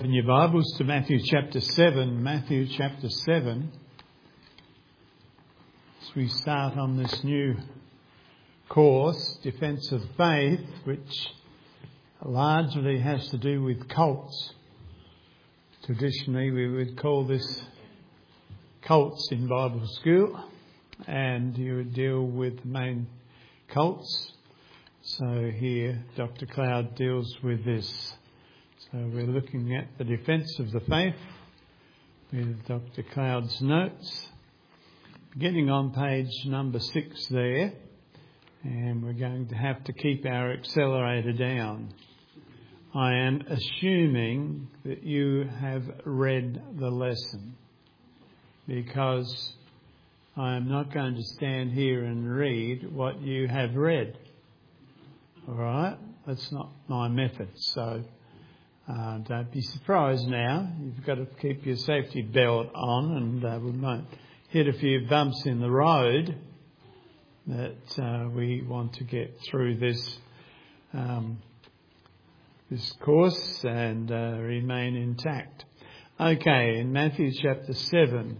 In your Bibles to Matthew chapter 7, as we start on this new course, Defence of Faith, which largely has to do with cults. Traditionally we would call this cults in Bible school, and you would deal with the main cults. So here Dr. Cloud deals with this. So we're looking at the defence of the faith with Dr. Cloud's notes, beginning on page number 6 there, and we're going to have to keep our accelerator down. I am assuming that you have read the lesson, because I am not going to stand here and read what you have read. All right? That's not my method, so don't be surprised now. You've got to keep your safety belt on, and we might hit a few bumps in the road, that we want to get through this course and remain intact. Okay, in Matthew chapter 7.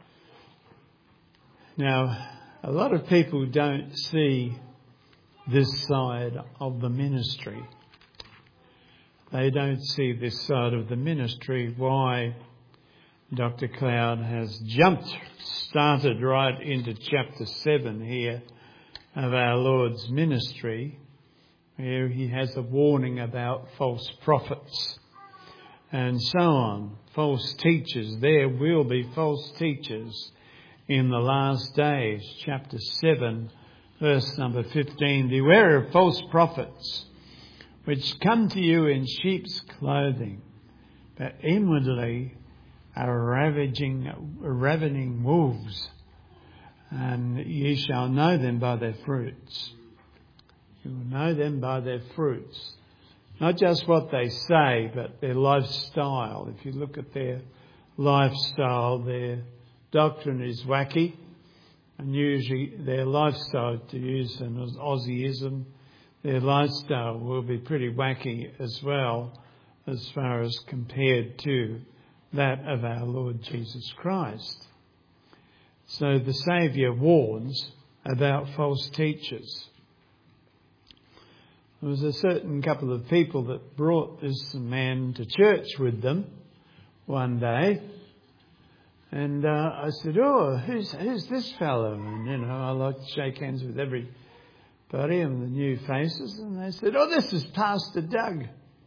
Now, a lot of people don't see this side of the ministry. They don't see this side of the ministry. Why Dr. Cloud has started right into chapter 7 here of our Lord's ministry, where he has a warning about false prophets and so on, false teachers. There will be false teachers in the last days. Chapter 7, verse number 15. Beware of false prophets, which come to you in sheep's clothing, but inwardly are ravening wolves. And ye shall know them by their fruits. You will know them by their fruits. Not just what they say, but their lifestyle. If you look at their lifestyle, their doctrine is wacky. And usually their lifestyle, to use an Aussieism, their lifestyle will be pretty wacky as well, as far as compared to that of our Lord Jesus Christ. So the Saviour warns about false teachers. There was a certain couple of people that brought this man to church with them one day. And I said, who's this fellow? And, I like to shake hands with everybody and the new faces. And they said, this is Pastor Doug.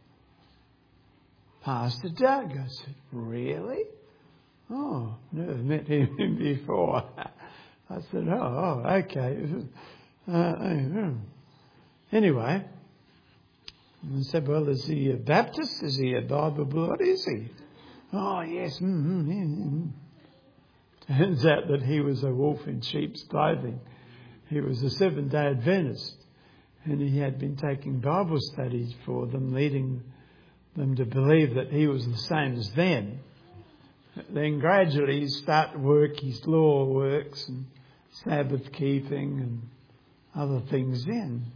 Pastor Doug. I said, really? Oh, never met him before. I said, okay. Anyway, I said, well, is he a Baptist? Is he a Bible? What is he? Oh, yes. Turns out that he was a wolf in sheep's clothing. He was a Seventh-day Adventist, and he had been taking Bible studies for them, leading them to believe that he was the same as them. Then gradually he started to work his law works and Sabbath keeping and other things in.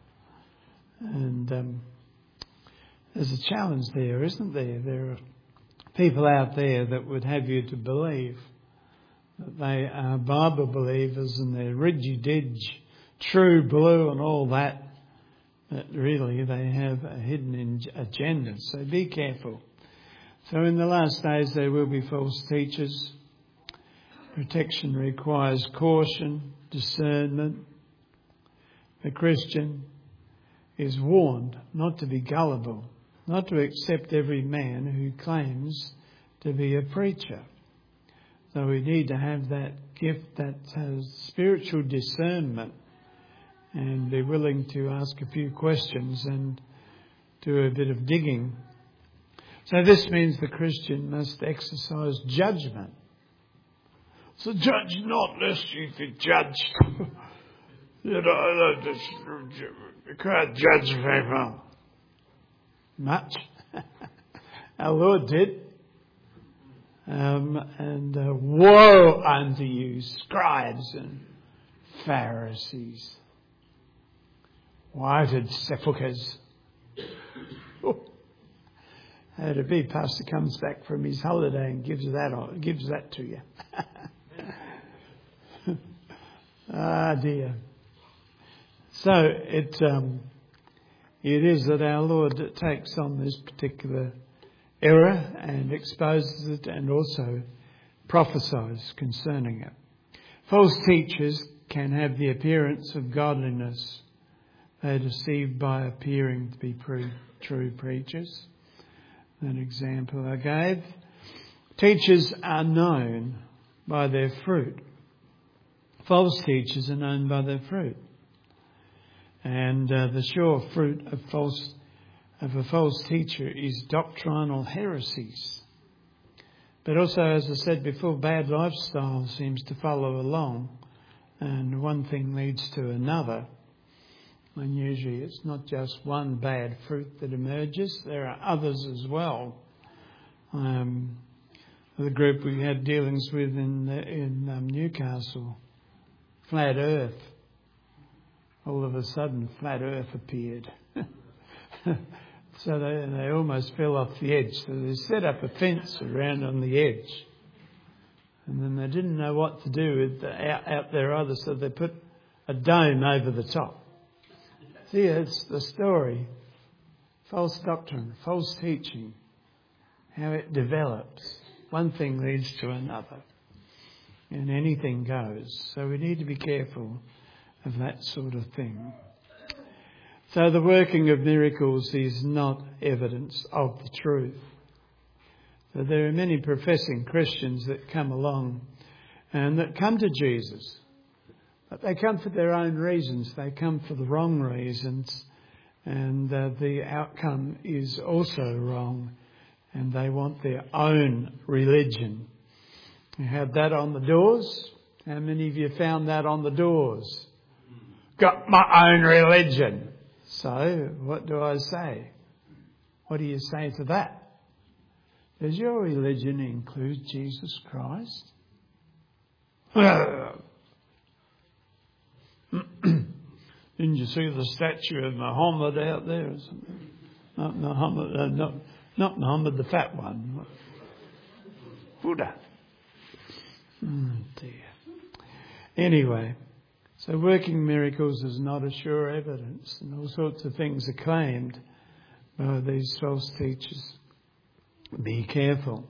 And there's a challenge there, isn't there? There are people out there that would have you to believe that they are Bible believers and they're ridgy-didge, true blue and all that, but really they have a hidden agenda. So be careful. So in the last days there will be false teachers. Protection requires caution, discernment. The Christian is warned not to be gullible, not to accept every man who claims to be a preacher. So we need to have that gift, that spiritual discernment, and be willing to ask a few questions and do a bit of digging. So this means the Christian must exercise judgment. So judge not lest you be judged. You can't judge people much. Our Lord did. And woe unto you, scribes and Pharisees, whited sepulchres. How'd it be? Pastor comes back from his holiday and gives that to you. Ah, dear. So it is that our Lord takes on this particular error and exposes it and also prophesies concerning it. False teachers can have the appearance of godliness. They are deceived by appearing to be true preachers. That example I gave. Teachers are known by their fruit. False teachers are known by their fruit. And the sure fruit of a false teacher is doctrinal heresies. But also, as I said before, bad lifestyle seems to follow along. And one thing leads to another. And usually it's not just one bad fruit that emerges. There are others as well. The group we had dealings with in Newcastle, Flat Earth. All of a sudden, Flat Earth appeared. So they almost fell off the edge. So they set up a fence around on the edge. And then they didn't know what to do with out there either, so they put a dome over the top. See, it's the story. False doctrine, false teaching, how it develops. One thing leads to another. And anything goes. So we need to be careful of that sort of thing. So the working of miracles is not evidence of the truth. So there are many professing Christians that come along and that come to Jesus. But they come for their own reasons. They come for the wrong reasons. And the outcome is also wrong. And they want their own religion. You have that on the doors. How many of you found that on the doors? Got my own religion. So, what do I say? What do you say to that? Does your religion include Jesus Christ? Didn't you see the statue of Muhammad out there or something? Not Muhammad, not Muhammad, the fat one. Buddha. Dear. Anyway, so working miracles is not a sure evidence, and all sorts of things are claimed by these false teachers. Be careful.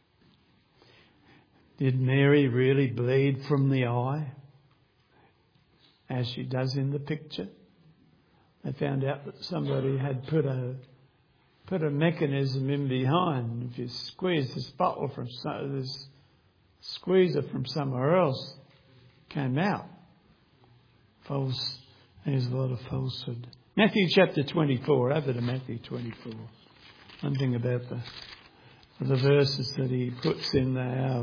Did Mary really bleed from the eye, as she does in the picture? They found out that somebody had put a mechanism in behind. If you squeeze this bottle from this squeezer from somewhere else, came out. False. There's a lot of falsehood. Matthew chapter 24. Over to Matthew 24. One thing about the verses that he puts in there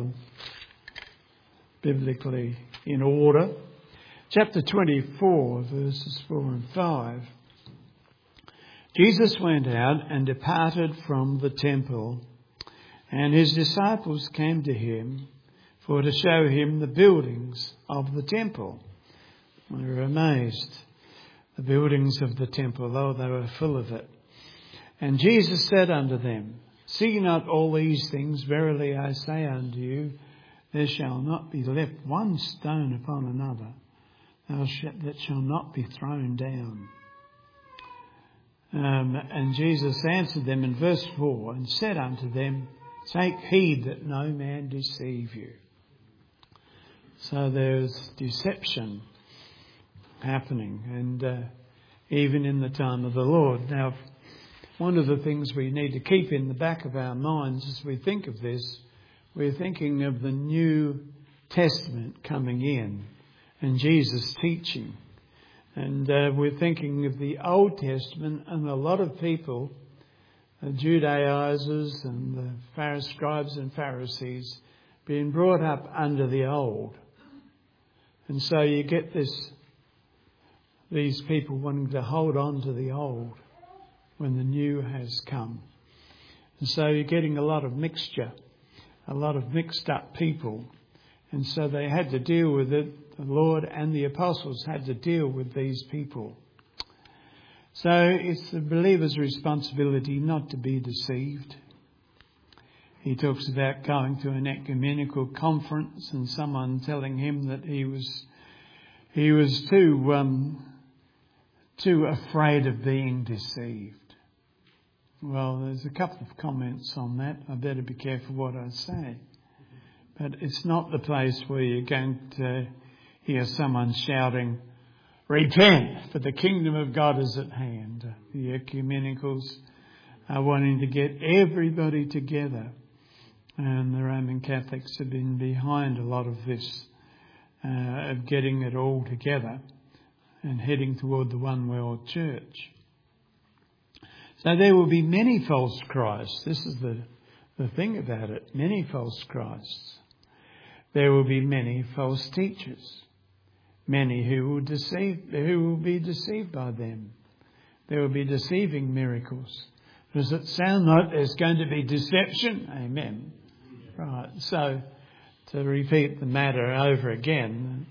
biblically in order. Chapter 24, verses 4 and 5. Jesus went out and departed from the temple, and his disciples came to him for to show him the buildings of the temple. They were amazed. The buildings of the temple, though they were full of it. And Jesus said unto them, See not all these things, verily I say unto you, there shall not be left one stone upon another, that shall not be thrown down. And Jesus answered them in verse 4 and said unto them, Take heed that no man deceive you. So there's deception happening, and even in the time of the Lord. Now, one of the things we need to keep in the back of our minds as we think of this, we're thinking of the New Testament coming in and Jesus teaching. And we're thinking of the Old Testament, and a lot of people, the Judaizers and the scribes and Pharisees, being brought up under the Old. And so you get these people wanting to hold on to the Old when the New has come. And so you're getting a lot of mixture, a lot of mixed up people. And so they had to deal with it. The Lord and the apostles had to deal with these people. So it's the believer's responsibility not to be deceived, He talks about going to an ecumenical conference and someone telling him that he was too afraid of being deceived. Well, there's a couple of comments on that. I better be careful what I say. But it's not the place where you're going to hear someone shouting, "Repent, for the kingdom of God is at hand." The ecumenicals are wanting to get everybody together. And the Roman Catholics have been behind a lot of this, of getting it all together and heading toward the one world church. So there will be many false Christs. This is the thing about it. Many false Christs. There will be many false teachers. Many who will be deceived by them. There will be deceiving miracles. Does it sound like there's going to be deception? Amen. Right. So to repeat the matter over again,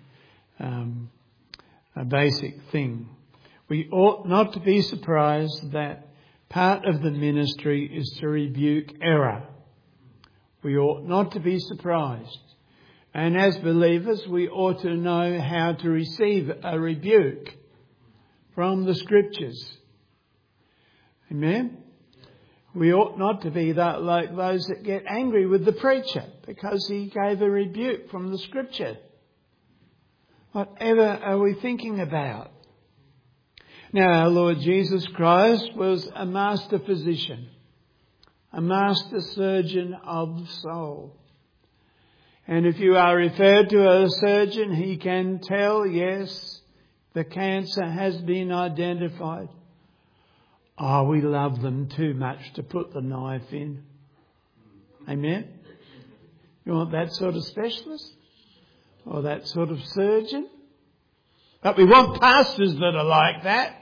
a basic thing. We ought not to be surprised that part of the ministry is to rebuke error. We ought not to be surprised. And as believers, we ought to know how to receive a rebuke from the Scriptures. Amen? We ought not to be like those that get angry with the preacher because he gave a rebuke from the Scripture. Whatever are we thinking about? Now, our Lord Jesus Christ was a master physician, a master surgeon of the soul. And if you are referred to a surgeon, he can tell, yes, the cancer has been identified. Oh, we love them too much to put the knife in. Amen? You want that sort of specialist? Or that sort of surgeon? But we want pastors that are like that.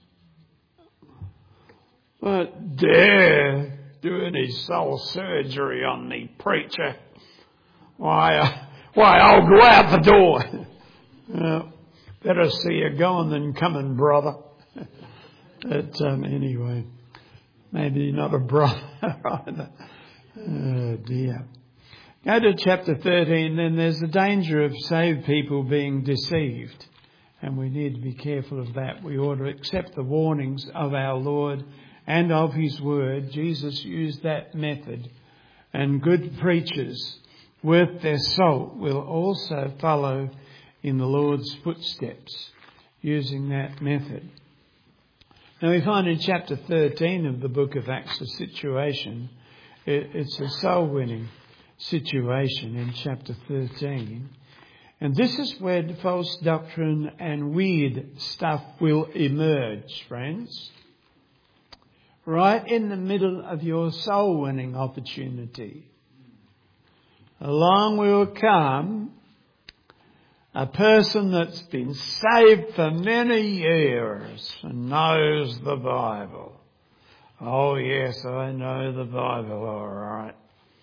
But dare do any soul surgery on the preacher. Why, I'll go out the door. Better see you going than coming, brother. But anyway, maybe not a brother either. Oh dear. Go to chapter 13, then there's the danger of saved people being deceived. And we need to be careful of that. We ought to accept the warnings of our Lord and of His Word. Jesus used that method. And good preachers worth their salt will also follow in the Lord's footsteps using that method. Now we find in chapter 13 of the book of Acts a situation. It's a soul-winning situation in chapter 13. And this is where the false doctrine and weird stuff will emerge, friends. Right in the middle of your soul-winning opportunity. Along will come a person that's been saved for many years and knows the Bible. Oh yes, I know the Bible all right.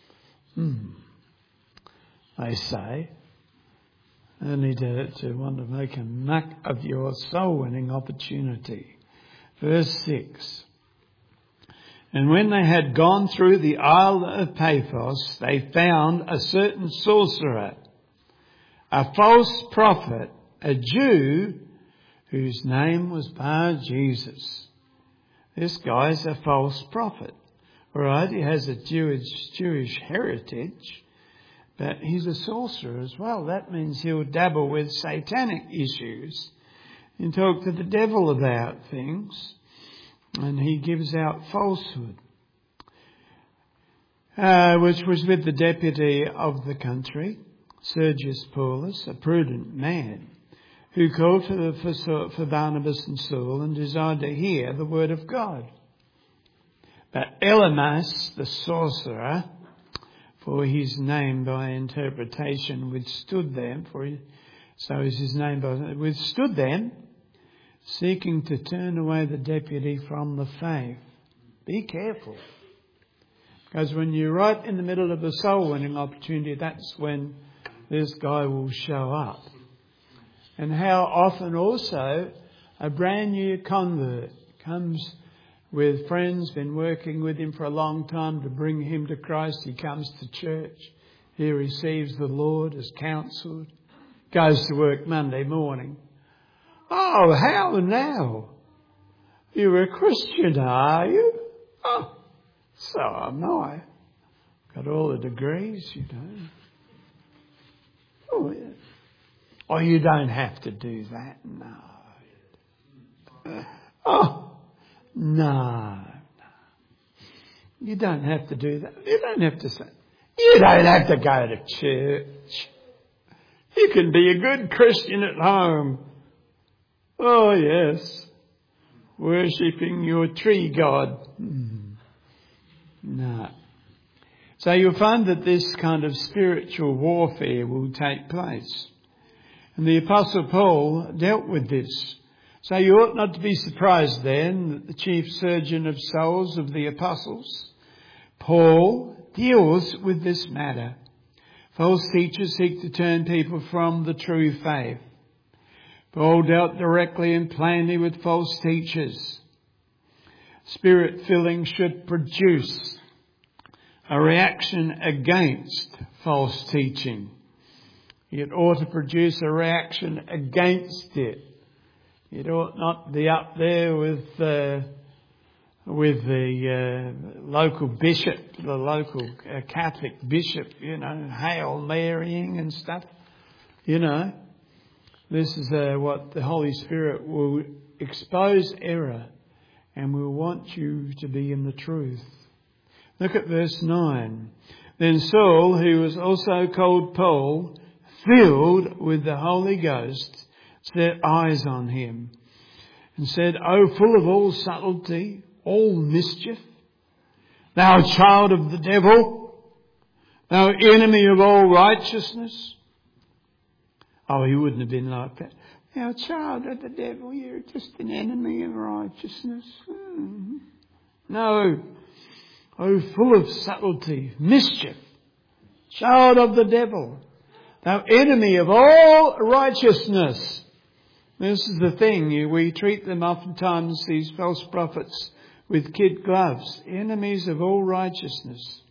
They say. Only to want to make a muck of your soul-winning opportunity. Verse 6. And when they had gone through the Isle of Paphos, they found a certain sorcerer, a false prophet, a Jew, whose name was Bar-Jesus. This guy's a false prophet. All right, he has a Jewish heritage, but he's a sorcerer as well. That means he'll dabble with satanic issues and talk to the devil about things. And he gives out falsehood, which was with the deputy of the country, Sergius Paulus, a prudent man, who called for Barnabas and Saul and desired to hear the word of God. But Elymas, the sorcerer, for his name by interpretation withstood them, withstood them, seeking to turn away the deputy from the faith. Be careful. Because when you're right in the middle of a soul-winning opportunity, that's when this guy will show up. And how often also a brand new convert comes with friends, been working with him for a long time to bring him to Christ. He comes to church. He receives the Lord, is counselled, goes to work Monday morning. Oh, how now? You're a Christian, are you? Oh, so am I. Got all the degrees, you know. Oh, yeah. Oh, you don't have to do that. No. Oh, no. You don't have to do that. You don't have to say. You don't have to go to church. You can be a good Christian at home. Oh, yes. Worshipping your tree god. No. So you'll find that this kind of spiritual warfare will take place. And the Apostle Paul dealt with this. So you ought not to be surprised then that the chief surgeon of souls of the apostles, Paul, deals with this matter. False teachers seek to turn people from the true faith. Paul dealt directly and plainly with false teachers. Spirit filling should produce a reaction against false teaching. It ought to produce a reaction against it. It ought not be up there with the local bishop, the local Catholic bishop, you know, Hail Marying and stuff. You know, this is what the Holy Spirit will expose error and will want you to be in the truth. Look at verse 9. Then Saul, who was also called Paul, filled with the Holy Ghost, set eyes on him and said, O full of all subtlety, all mischief, thou child of the devil, thou enemy of all righteousness. Oh, he wouldn't have been like that. Thou child of the devil, you're just an enemy of righteousness. No. Oh, full of subtlety, mischief, child of the devil, thou enemy of all righteousness. This is the thing. We treat them oftentimes, these false prophets, with kid gloves. Enemies of all righteousness.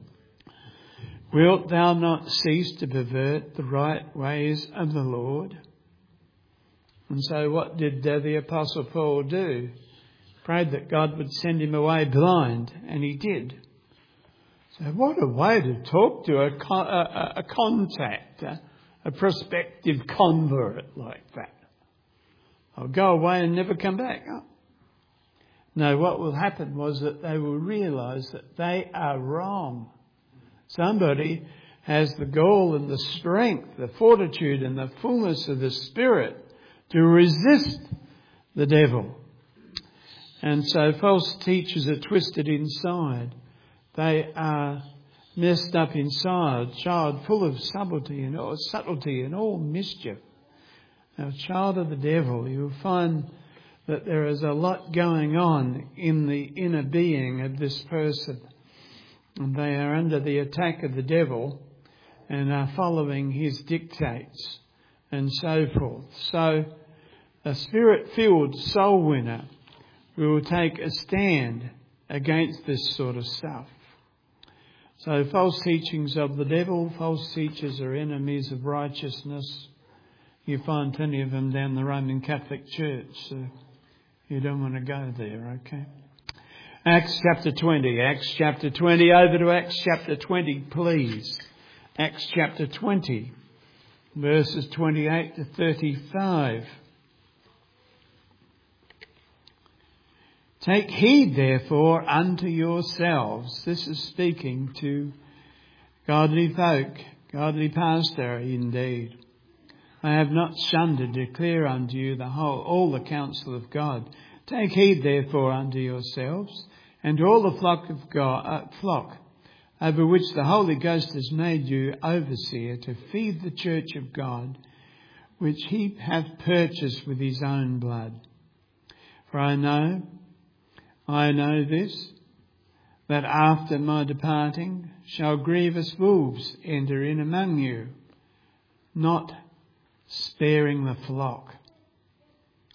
Wilt thou not cease to pervert the right ways of the Lord? And so what did the Apostle Paul do? Prayed that God would send him away blind, and he did. So what a way to talk to a contact, a prospective convert like that. I'll go away and never come back. Oh. No, what will happen was that they will realise that they are wrong. Somebody has the gall and the strength, the fortitude and the fullness of the Spirit to resist the devil. And so false teachers are twisted inside. They are messed up inside. Child full of subtlety and all mischief. Now, child of the devil, you'll find that there is a lot going on in the inner being of this person. And they are under the attack of the devil and are following his dictates and so forth. So a spirit-filled soul winner will take a stand against this sort of stuff. So false teachings of the devil, false teachers are enemies of righteousness. You find plenty of them down the Roman Catholic Church, so you don't want to go there, okay? Acts chapter 20. Acts chapter 20. Over to Acts chapter 20, please. Acts chapter 20, verses 28 to 35. Take heed, therefore, unto yourselves. This is speaking to godly folk, godly pastor indeed. I have not shunned to declare unto you all the counsel of God. Take heed, therefore, unto yourselves, and to all the flock over which the Holy Ghost has made you overseer, to feed the church of God, which he hath purchased with his own blood. For I know this, that after my departing shall grievous wolves enter in among you, not sparing the flock.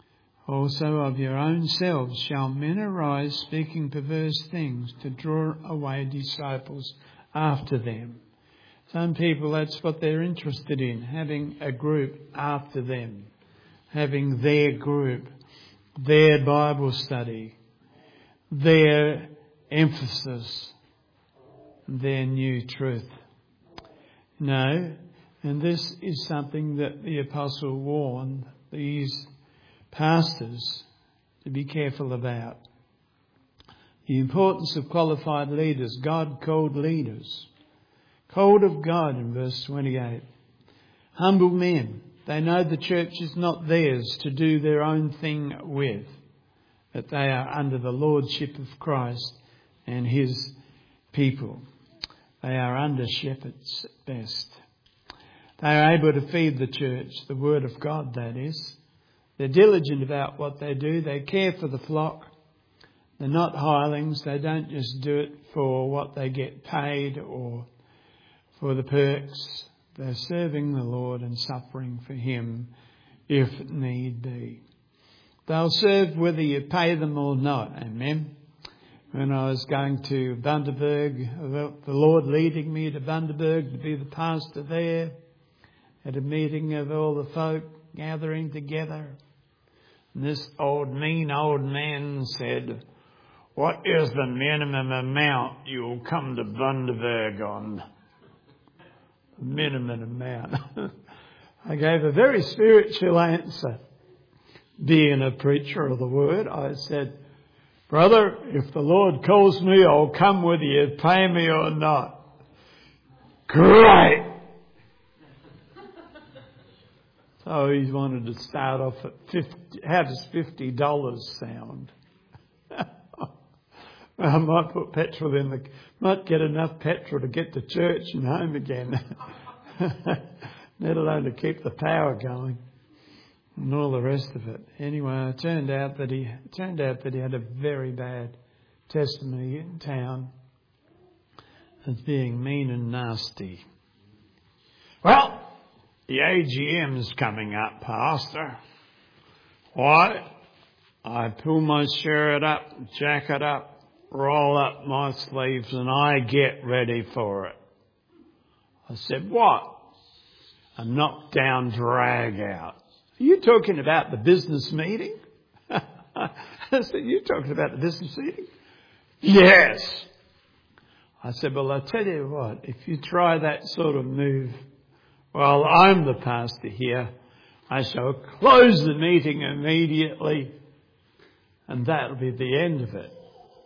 Also of your own selves shall men arise speaking perverse things to draw away disciples after them. Some people, that's what they're interested in, having a group after them, having their group, their Bible study, their emphasis, their new truth. No, and this is something that the apostle warned these pastors to be careful about. The importance of qualified leaders, God-called leaders. Called of God in verse 28. Humble men. They know the church is not theirs to do their own thing with, that they are under the lordship of Christ and his people. They are under shepherds at best. They are able to feed the church, the word of God that is. They're diligent about what they do. They care for the flock. They're not hirelings. They don't just do it for what they get paid or for the perks. They're serving the Lord and suffering for him if need be. They'll serve whether you pay them or not. Amen. When I was going to Bundaberg, the Lord leading me to Bundaberg to be the pastor there, at a meeting of all the folk gathering together. And this mean old man said, "What is the minimum amount you'll come to Bundaberg on?" Minimum amount. I gave a very spiritual answer. Being a preacher of the word, I said, "Brother, if the Lord calls me, I'll come whether you pay me or not." Great! So he wanted to start off at $50. How does $50 sound? I might put petrol in might get enough petrol to get to church and home again. Let alone to keep the power going and all the rest of it. Anyway, it turned out that he had a very bad testimony in town as being mean and nasty. Well, the AGM's coming up, Pastor. Why? I pull my shirt up, jacket up, roll up my sleeves and I get ready for it. I said, what? A knockdown drag out. Are you talking about the business meeting? I said, you talking about the business meeting? Yes. I said, well, I'll tell you what, if you try that sort of move while I'm the pastor here, I shall close the meeting immediately and that'll be the end of it.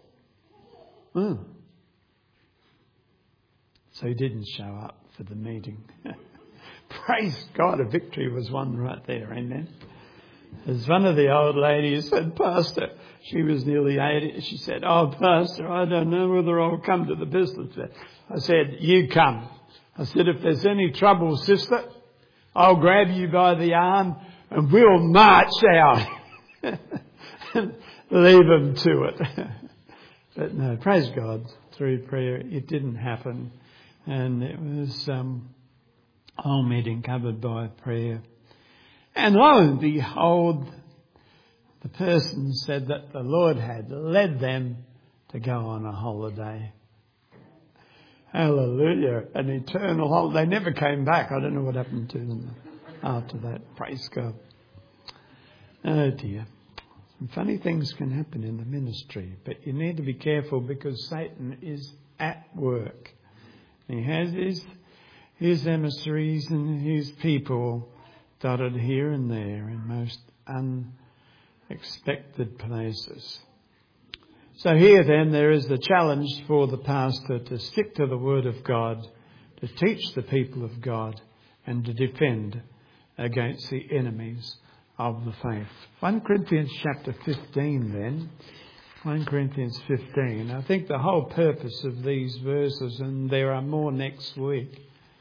So he didn't show up for the meeting. Praise God, a victory was won right there, amen. As one of the old ladies said, Pastor, she was nearly 80, she said, "Oh, Pastor, I don't know whether I'll come to the business." I said, "You come." I said, "If there's any trouble, sister, I'll grab you by the arm and we'll march out." And leave them to it. But no, praise God, through prayer, it didn't happen. And it was whole meeting covered by prayer. And lo and behold, the person said that the Lord had led them to go on a holiday. Hallelujah. An eternal holiday. They never came back. I don't know what happened to them after that. Praise God. Oh dear. Some funny things can happen in the ministry, but you need to be careful because Satan is at work. He has his emissaries and his people dotted here and there in most unexpected places. So here then there is the challenge for the pastor to stick to the Word of God, to teach the people of God and to defend against the enemies of the faith. 1 Corinthians chapter 15 then. 1 Corinthians 15. I think the whole purpose of these verses, and there are more next week,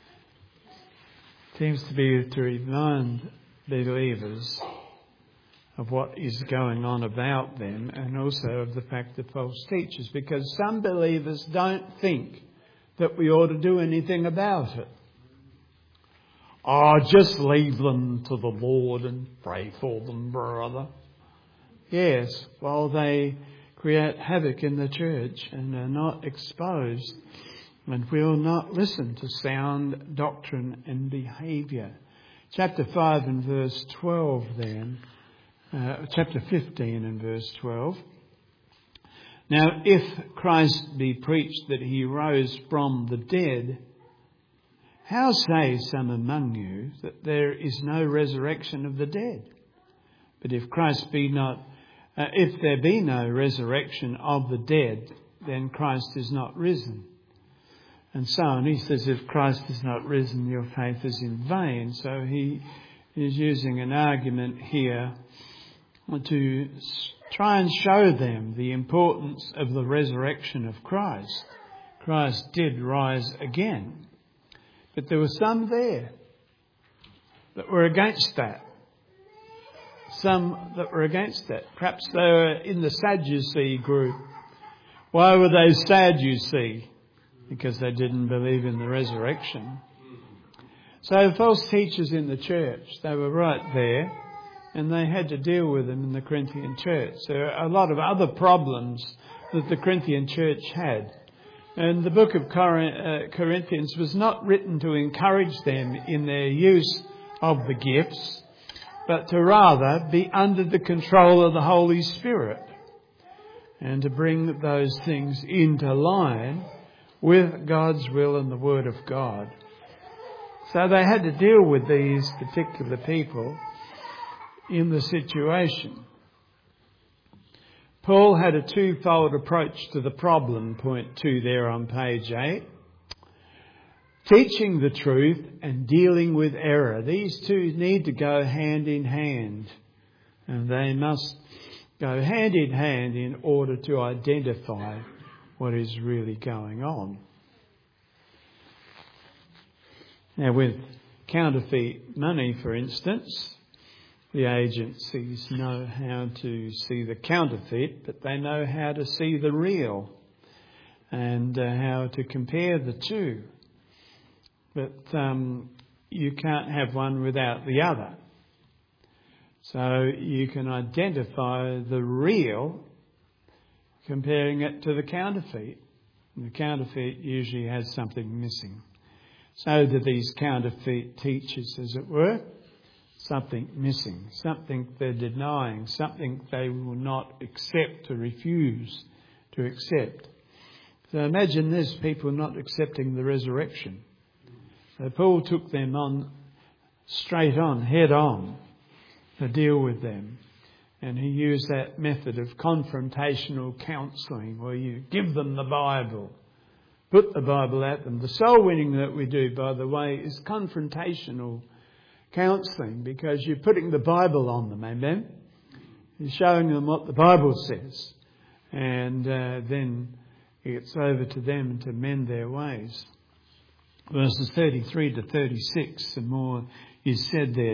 seems to be to remind believers of what is going on about them and also of the fact of false teachers, because some believers don't think that we ought to do anything about it. Oh, just leave them to the Lord and pray for them, brother. Yes, while they create havoc in the church and are not exposed and will not listen to sound doctrine and behaviour. Chapter 5 and verse 12 then, chapter 15 and verse 12. Now, if Christ be preached that he rose from the dead, how say some among you that there is no resurrection of the dead? But if Christ be not, if there be no resurrection of the dead, then Christ is not risen. And so on. He says, if Christ is not risen, your faith is in vain. So he is using an argument here to try and show them the importance of the resurrection of Christ. Christ did rise again. But there were some there that were against that. Some that were against that. Perhaps they were in the Sadducee group. Why were they Sadducee? Because they didn't believe in the resurrection. So false teachers in the church, they were right there, and they had to deal with them in the Corinthian church. There are a lot of other problems that the Corinthian church had. And the book of Corinthians was not written to encourage them in their use of the gifts, but to rather be under the control of the Holy Spirit and to bring those things into line with God's will and the Word of God. So they had to deal with these particular people in the situation. Paul had a twofold approach to the problem, point 2 there on page 8. Teaching the truth and dealing with error. These two need to go hand in hand. And they must go hand in hand in order to identify what is really going on. Now, with counterfeit money, for instance, the agencies know how to see the counterfeit, but they know how to see the real and how to compare the two. But you can't have one without the other. So you can identify the real comparing it to the counterfeit. And the counterfeit usually has something missing. So do these counterfeit teachers, as it were. Something missing, something they're denying, something they will not accept or refuse to accept. So imagine this, people not accepting the resurrection. So Paul took them on, straight on, head on, to deal with them. And he used that method of confrontational counselling, where you give them the Bible, put the Bible at them. The soul winning that we do, by the way, is confrontational counselling, because you're putting the Bible on them, amen? You're showing them what the Bible says. And then it's over to them to mend their ways. Verses 33 to 36 and more is said there.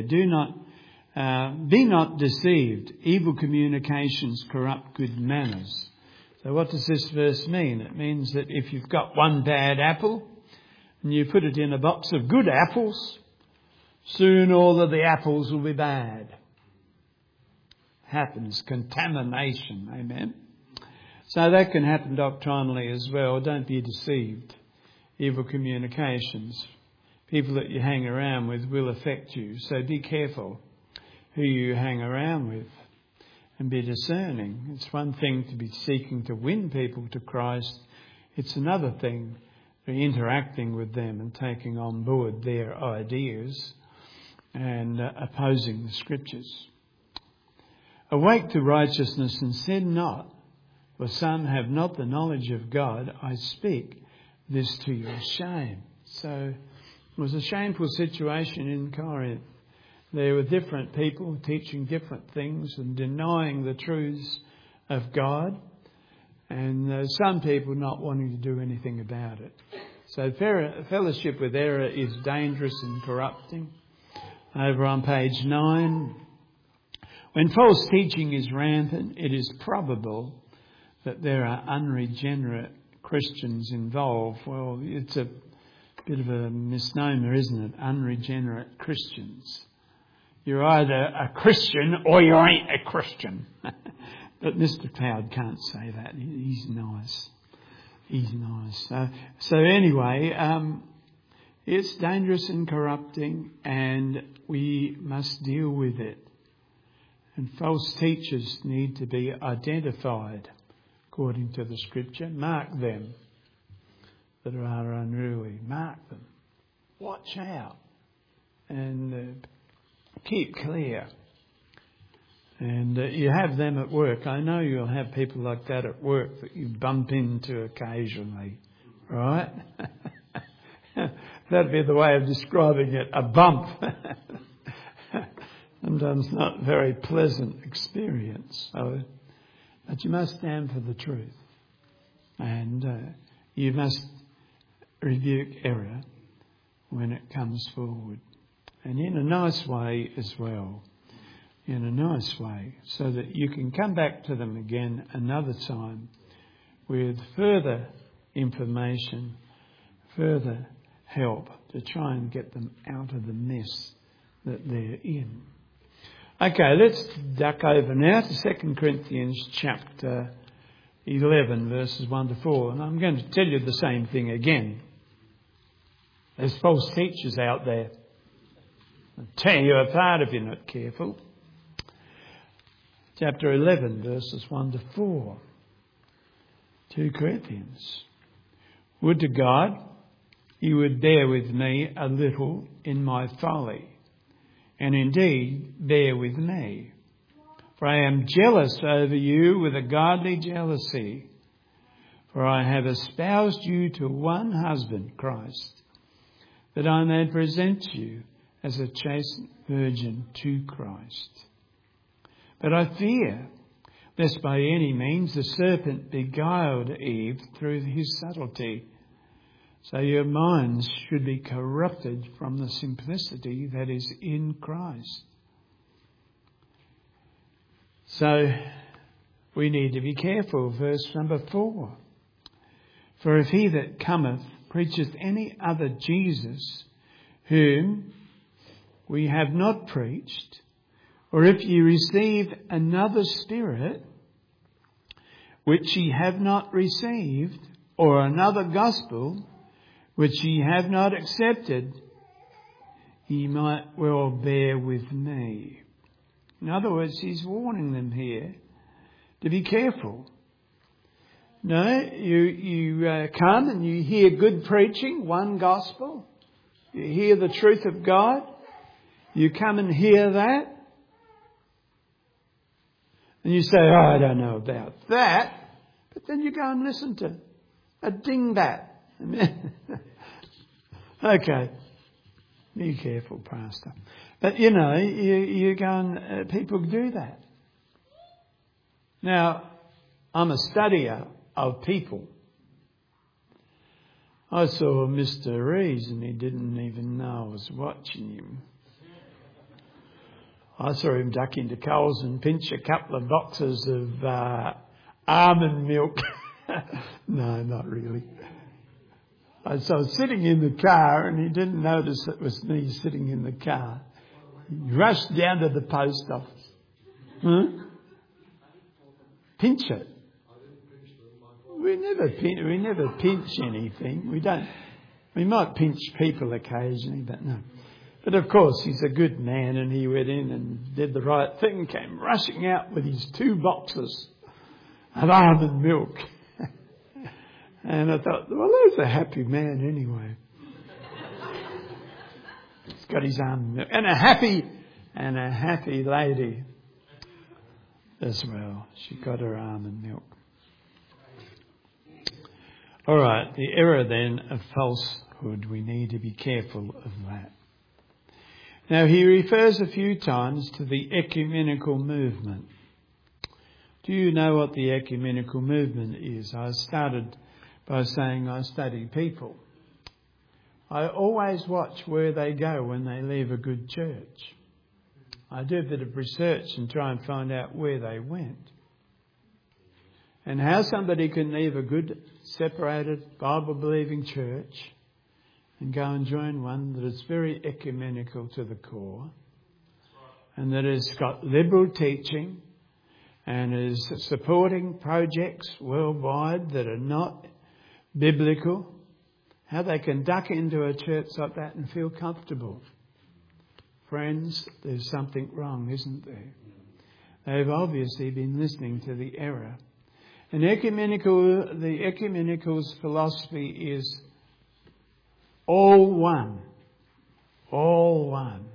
Be not deceived. Evil communications corrupt good manners. So what does this verse mean? It means that if you've got one bad apple and you put it in a box of good apples, soon all of the apples will be bad. Happens. Contamination. Amen. So that can happen doctrinally as well. Don't be deceived. Evil communications, people that you hang around with, will affect you. So be careful who you hang around with and be discerning. It's one thing to be seeking to win people to Christ. It's another thing to be interacting with them and taking on board their ideas and opposing the Scriptures. Awake to righteousness and sin not, for some have not the knowledge of God. I speak this to your shame. So it was a shameful situation in Corinth. There were different people teaching different things and denying the truths of God, and some people not wanting to do anything about it. So fellowship with error is dangerous and corrupting. Over on page 9, when false teaching is rampant, it is probable that there are unregenerate Christians involved. Well, it's a bit of a misnomer, isn't it? Unregenerate Christians. You're either a Christian or you ain't a Christian. But Mr. Cloud can't say that. He's nice. He's nice. So anyway, it's dangerous and corrupting, and we must deal with it. And false teachers need to be identified according to the Scripture. Mark them that are unruly. Mark them. Watch out. And keep clear. And you have them at work. I know you'll have people like that at work that you bump into occasionally. Right? That'd be the way of describing it. A bump. Sometimes not a very pleasant experience. But you must stand for the truth. And you must rebuke error when it comes forward. And in a nice way as well. In a nice way. So that you can come back to them again another time with further information, further help to try and get them out of the mess that they're in. Okay, let's duck over now to 2 Corinthians chapter 11, verses 1 to 4. And I'm going to tell you the same thing again. There's false teachers out there. They'll tear you apart if you're not careful. Chapter 11, verses 1 to 4. 2 Corinthians. Would to God you would bear with me a little in my folly, and indeed bear with me. For I am jealous over you with a godly jealousy, for I have espoused you to one husband, Christ, that I may present you as a chaste virgin to Christ. But I fear lest by any means the serpent beguiled Eve through his subtlety. So your minds should be corrupted from the simplicity that is in Christ. So we need to be careful. Verse number 4. For if he that cometh preacheth any other Jesus, whom we have not preached, or if ye receive another spirit, which ye have not received, or another gospel, which ye have not accepted, ye might well bear with me. In other words, he's warning them here to be careful. No, you come and you hear good preaching, one gospel. You hear the truth of God. You come and hear that. And you say, oh, I don't know about that. But then you go and listen to a dingbat. Okay. Be careful, Pastor. But, you go and people do that. Now, I'm a studier of people. I saw Mr. Rees and he didn't even know I was watching him. I saw him duck into Coles and pinch a couple of boxes of almond milk. No, not really. So I was sitting in the car and he didn't notice it was me sitting in the car. He rushed down to the post office. Pinch it. We never pinch anything. We don't. We might pinch people occasionally, but no. But of course, he's a good man and he went in and did the right thing, came rushing out with his 2 boxes of almond milk. And I thought, well, there's a happy man anyway. He's got his almond milk. And a happy lady as well. She got her almond milk. All right, the error then of falsehood, we need to be careful of that. Now, he refers a few times to the ecumenical movement. Do you know what the ecumenical movement is? I started by saying I study people. I always watch where they go when they leave a good church. I do a bit of research and try and find out where they went. And how somebody can leave a good, separated, Bible-believing church and go and join one that is very ecumenical to the core and that has got liberal teaching and is supporting projects worldwide that are not biblical, how they can duck into a church like that and feel comfortable. Friends, there's something wrong, isn't there? They've obviously been listening to the error. And the ecumenical's philosophy is all one. All one.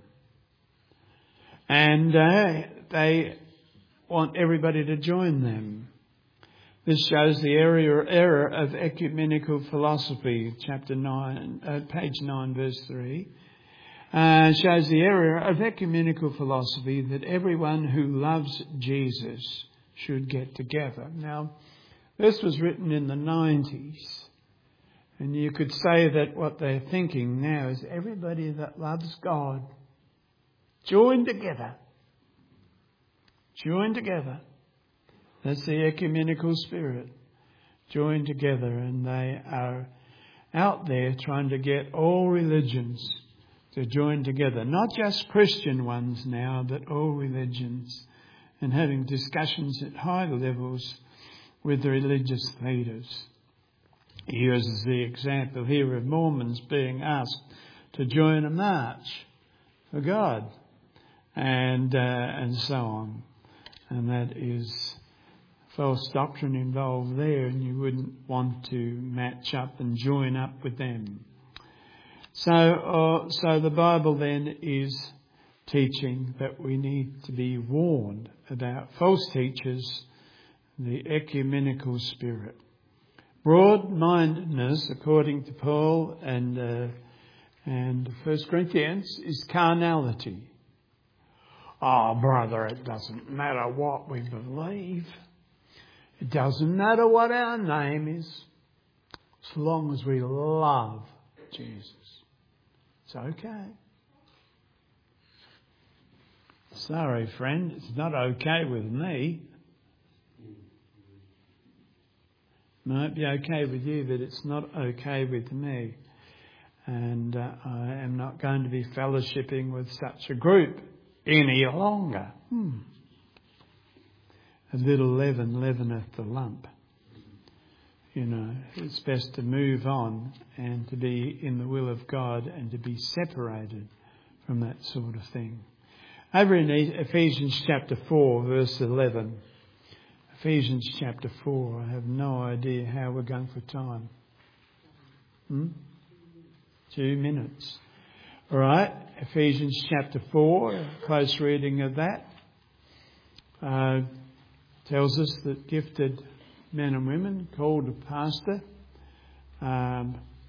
And they want everybody to join them. This shows the error of ecumenical philosophy, chapter 9, page 9, verse 3. Shows the error of ecumenical philosophy that everyone who loves Jesus should get together. Now, this was written in the 90s, and you could say that what they're thinking now is everybody that loves God, join together. Join together. That's the ecumenical spirit. Join together, and they are out there trying to get all religions to join together. Not just Christian ones now, but all religions. And having discussions at high levels with the religious leaders. Here's the example here of Mormons being asked to join a march for God. And so on. And that is false doctrine involved there, and you wouldn't want to match up and join up with them. So the Bible then is teaching that we need to be warned about false teachers, the ecumenical spirit. Broad-mindedness, according to Paul and 1 Corinthians, is carnality. Oh, brother, it doesn't matter what we believe. It doesn't matter what our name is, as long as we love Jesus. It's okay. Sorry, friend, it's not okay with me. It might be okay with you, but it's not okay with me. And I am not going to be fellowshipping with such a group any longer. A little leaven leaveneth the lump. You know, it's best to move on and to be in the will of God and to be separated from that sort of thing. Over in Ephesians chapter 4, verse 11. Ephesians chapter 4. I have no idea how we're going for time. 2 minutes. All right. Ephesians chapter 4, a close reading of that. Tells us that gifted men and women called to pastor are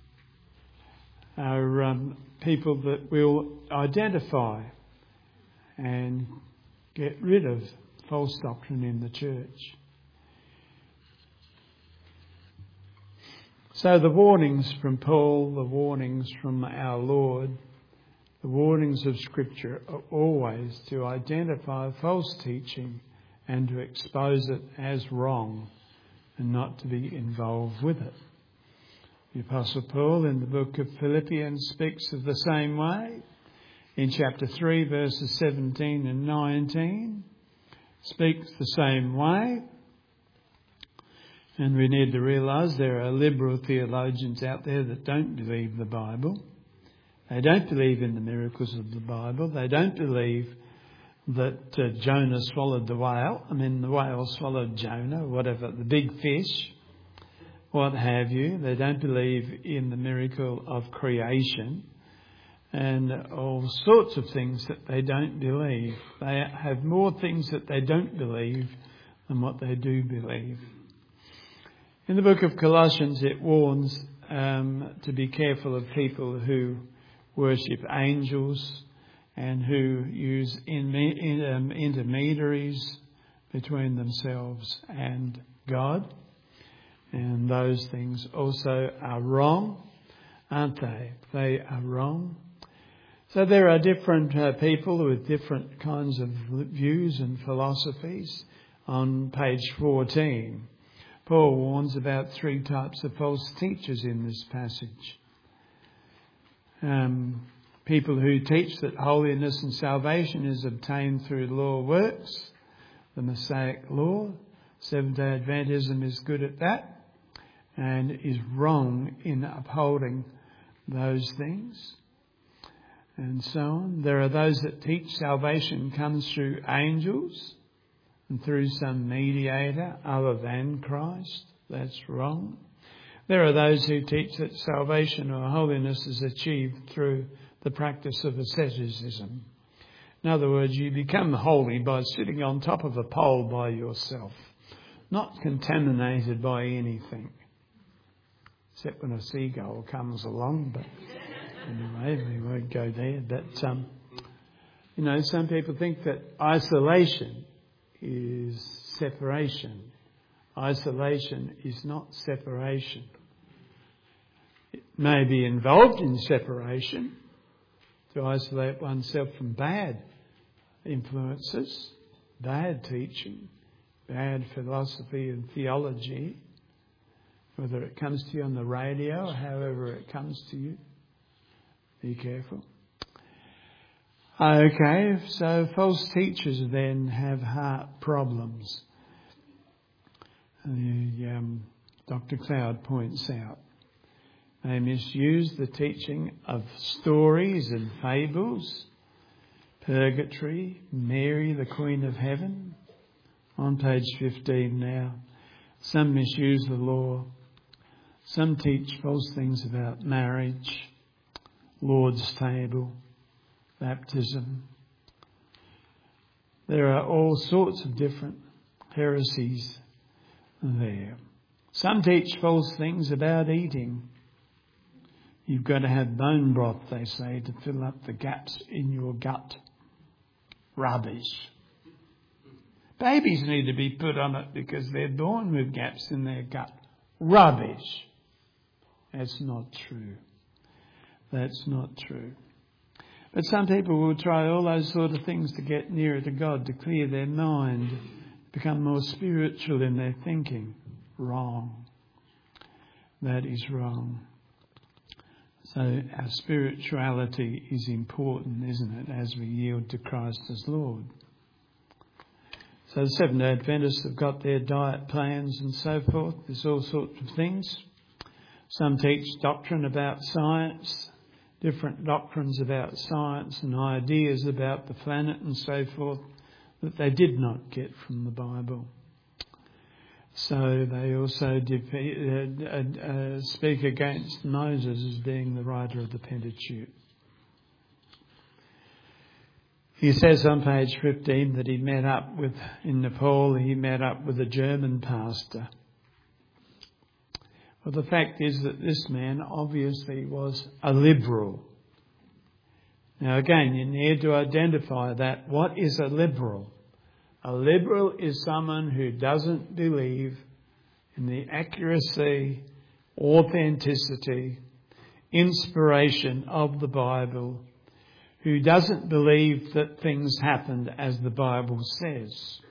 people that will identify and get rid of false doctrine in the church. So the warnings from Paul, the warnings from our Lord, the warnings of Scripture are always to identify false teaching and to expose it as wrong and not to be involved with it. The Apostle Paul in the book of Philippians speaks of the same way. In chapter 3, verses 17 and 19, speaks the same way. And we need to realise there are liberal theologians out there that don't believe the Bible. They don't believe in the miracles of the Bible. They don't believe that Jonah swallowed the whale. I mean, the whale swallowed Jonah, whatever, the big fish, what have you. They don't believe in the miracle of creation and all sorts of things that they don't believe. They have more things that they don't believe than what they do believe. In the book of Colossians, it warns to be careful of people who worship angels and who use intermediaries between themselves and God. And those things also are wrong, aren't they? They are wrong. So there are different people with different kinds of views and philosophies. On page 14, Paul warns about 3 types of false teachers in this passage. People who teach that holiness and salvation is obtained through law works, the Mosaic law. Seventh-day Adventism is good at that and is wrong in upholding those things and so on. There are those that teach salvation comes through angels and through some mediator other than Christ. That's wrong. There are those who teach that salvation or holiness is achieved through the practice of asceticism. In other words, you become holy by sitting on top of a pole by yourself, not contaminated by anything, except when a seagull comes along. But anyway, we won't go there. But, some people think that isolation is separation. Isolation is not separation. It may be involved in separation to isolate oneself from bad influences, bad teaching, bad philosophy and theology, whether it comes to you on the radio or however it comes to you. Be careful. Okay, so false teachers then have heart problems. Dr. Cloud points out they misuse the teaching of stories and fables, purgatory, Mary, the Queen of Heaven. On page 15 now. Some misuse the law. Some teach false things about marriage, Lord's table, baptism. There are all sorts of different heresies there. Some teach false things about eating. You've got to have bone broth, they say, to fill up the gaps in your gut. Rubbish. Babies need to be put on it because they're born with gaps in their gut. Rubbish. That's not true. That's not true. But some people will try all those sort of things to get nearer to God, to clear their mind, become more spiritual in their thinking. Wrong. That is wrong. So our spirituality is important, isn't it, as we yield to Christ as Lord. So the Seventh-day Adventists have got their diet plans and so forth. There's all sorts of things. Some teach doctrine about science, different doctrines about science and ideas about the planet and so forth that they did not get from the Bible. So they also speak against Moses as being the writer of the Pentateuch. He says on page 15 that in Nepal, he met up with a German pastor. Well, the fact is that this man obviously was a liberal. Now again, you need to identify that. What is a liberal? A liberal is someone who doesn't believe in the accuracy, authenticity, inspiration of the Bible, who doesn't believe that things happened as the Bible says.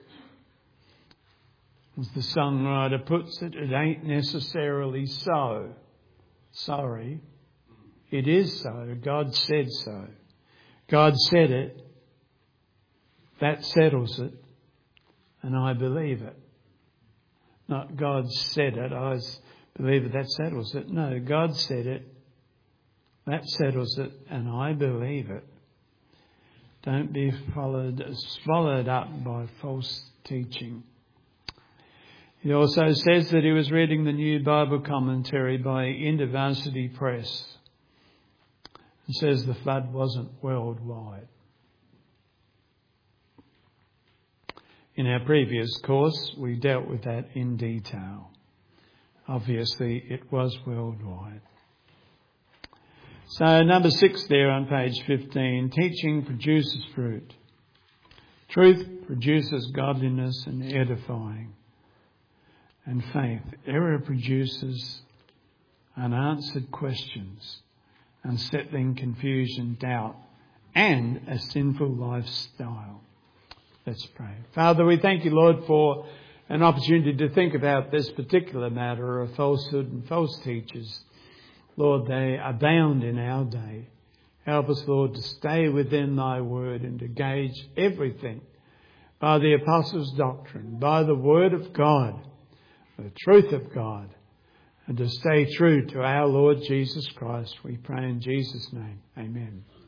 As the songwriter puts it, it ain't necessarily so. Sorry, it is so. God said so. God said it. That settles it. And I believe it. Not God said it, I believe it, that settles it. No, God said it. That settles it, and I believe it. Don't be swallowed up by false teaching. He also says that he was reading the New Bible Commentary by InterVarsity Press. It says the flood wasn't worldwide. In our previous course, we dealt with that in detail. Obviously, it was worldwide. So number 6 there on page 15, teaching produces fruit. Truth produces godliness and edifying. And faith. Error produces unanswered questions, unsettling confusion, doubt, and a sinful lifestyle. Let's pray. Father, we thank you, Lord, for an opportunity to think about this particular matter of falsehood and false teachers. Lord, they abound in our day. Help us, Lord, to stay within thy word and to gauge everything by the apostles' doctrine, by the word of God, the truth of God, and to stay true to our Lord Jesus Christ. We pray in Jesus' name. Amen.